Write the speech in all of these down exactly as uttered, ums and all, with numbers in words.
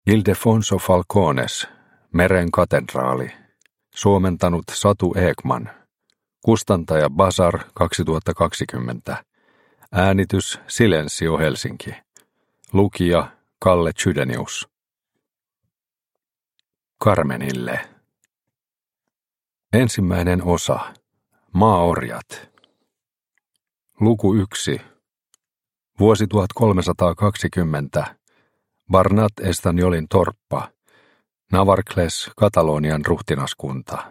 Ildefonso Falcones, Meren katedraali. Suomentanut Satu Ekman. Kustantaja Bazar kaksituhattakaksikymmentä. Äänitys Silensio Helsinki. Lukija Kalle Chydenius. Carmenille. Ensimmäinen osa. Maaorjat. Luku yksi. Vuosi tuhatkolmesataakaksikymmentä. Barnat Estanyolin torppa. Navarcles, Katalonian ruhtinaskunta.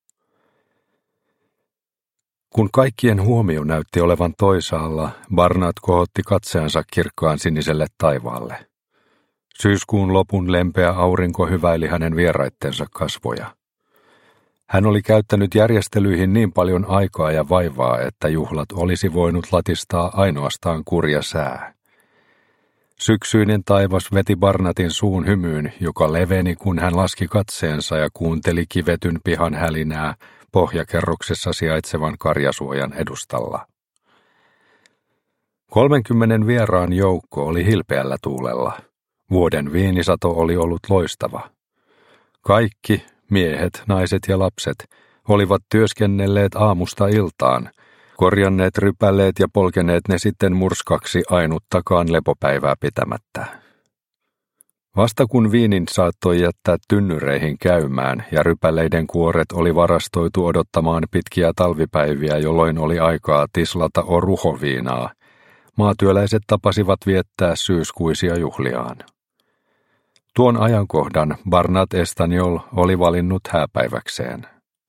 Kun kaikkien huomio näytti olevan toisaalla, Barnat kohotti katseensa kirkkaan siniselle taivaalle. Syyskuun lopun lempeä aurinko hyväili hänen vieraittensa kasvoja. Hän oli käyttänyt järjestelyihin niin paljon aikaa ja vaivaa, että juhlat olisi voinut latistaa ainoastaan kurja sää. Syksyinen taivas veti Barnatin suun hymyyn, joka leveni, kun hän laski katseensa ja kuunteli kivetyn pihan hälinää pohjakerroksessa sijaitsevan karjasuojan edustalla. Kolmenkymmenen vieraan joukko oli hilpeällä tuulella. Vuoden viinisato oli ollut loistava. Kaikki, miehet, naiset ja lapset, olivat työskennelleet aamusta iltaan, korjanneet rypäleet ja polkeneet ne sitten murskaksi ainuttakaan lepopäivää pitämättä. Vasta kun viinin saattoi jättää tynnyreihin käymään ja rypäleiden kuoret oli varastoitu odottamaan pitkiä talvipäiviä, jolloin oli aikaa tislata oruhoviinaa, maatyöläiset tapasivat viettää syyskuisia juhliaan. Tuon ajankohdan Barnat Estanyol oli valinnut hääpäiväkseen.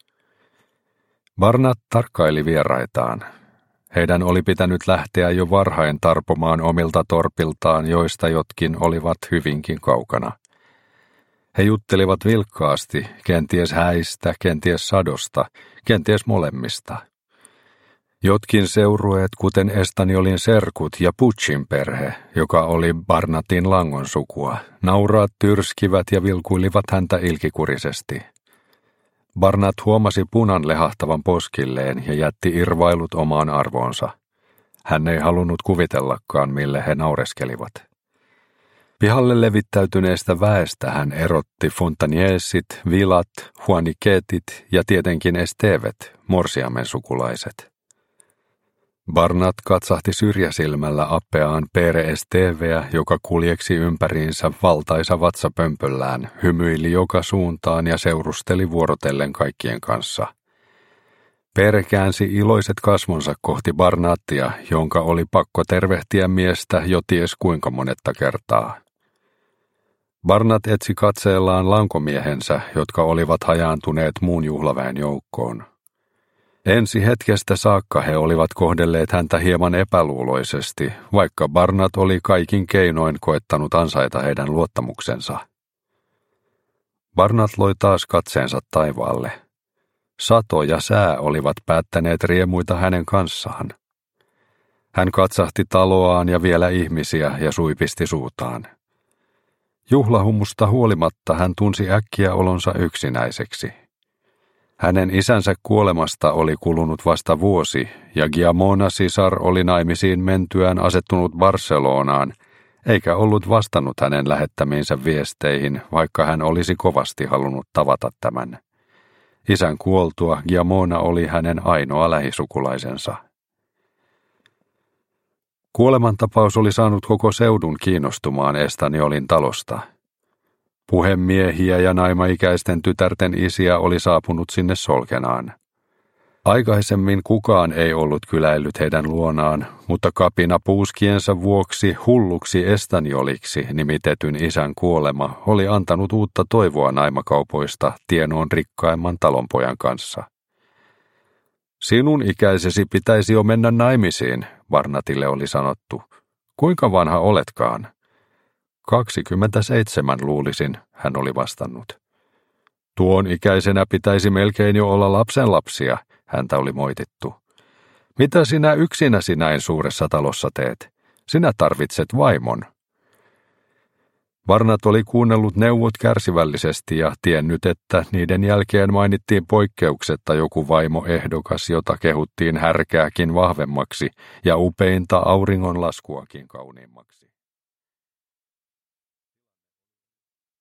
Barnat tarkkaili vieraitaan. Heidän oli pitänyt lähteä jo varhain tarpomaan omilta torpiltaan, joista jotkin olivat hyvinkin kaukana. He juttelivat vilkkaasti, kenties häistä, kenties sadosta, kenties molemmista. Jotkin seurueet, kuten Estanyolin serkut ja Puccin perhe, joka oli Barnatin langon sukua, nauraat tyrskivät ja vilkuilivat häntä ilkikurisesti. Barnat huomasi punan lehahtavan poskilleen ja jätti irvailut omaan arvoonsa. Hän ei halunnut kuvitellakaan, mille he naureskelivat. Pihalle levittäytyneestä väestä hän erotti Fontaniesit, Vilat, Juaniquetit ja tietenkin Estevet, morsiamen sukulaiset. Barnat katsahti syrjäsilmällä appeaan Pere Esteveä, joka kuljeksi ympäriinsä valtaisa vatsapömpöllään, hymyili joka suuntaan ja seurusteli vuorotellen kaikkien kanssa. Pere käänsi iloiset kasvonsa kohti Barnatia, jonka oli pakko tervehtiä miestä jo ties kuinka monetta kertaa. Barnat etsi katseellaan lankomiehensä, jotka olivat hajaantuneet muun juhlaväen joukkoon. Ensi hetkestä saakka he olivat kohdelleet häntä hieman epäluuloisesti, vaikka Barnat oli kaikin keinoin koettanut ansaita heidän luottamuksensa. Barnat loi taas katseensa taivaalle. Sato ja sää olivat päättäneet riemuita hänen kanssaan. Hän katsahti taloaan ja vielä ihmisiä ja suipisti suutaan. Juhlahumusta huolimatta hän tunsi äkkiä olonsa yksinäiseksi. Hänen isänsä kuolemasta oli kulunut vasta vuosi, ja Giamona sisar oli naimisiin mentyään asettunut Barcelonaan, eikä ollut vastannut hänen lähettämiinsä viesteihin, vaikka hän olisi kovasti halunnut tavata tämän. Isän kuoltua Giamona oli hänen ainoa lähisukulaisensa. Kuolemantapaus oli saanut koko seudun kiinnostumaan Estanyolin talosta. Puhemiehiä ja naimaikäisten tytärten isiä oli saapunut sinne solkenaan. Aikaisemmin kukaan ei ollut kyläillyt heidän luonaan, mutta kapina puuskiensa vuoksi hulluksi Estanyoliksi nimitetyn isän kuolema oli antanut uutta toivoa naimakaupoista tienoon rikkaimman talonpojan kanssa. Sinun ikäisesi pitäisi jo mennä naimisiin, Barnatille oli sanottu. Kuinka vanha oletkaan? kaksikymmentäseitsemän luulisin, hän oli vastannut. Tuon ikäisenä pitäisi melkein jo olla lapsenlapsia, häntä oli moitittu. Mitä sinä yksinäsi näin suuressa talossa teet? Sinä tarvitset vaimon. Barnat oli kuunnellut neuvot kärsivällisesti ja tiennyt, että niiden jälkeen mainittiin poikkeuksetta joku vaimoehdokas, jota kehuttiin härkääkin vahvemmaksi ja upeinta auringonlaskuakin kauniimmaksi.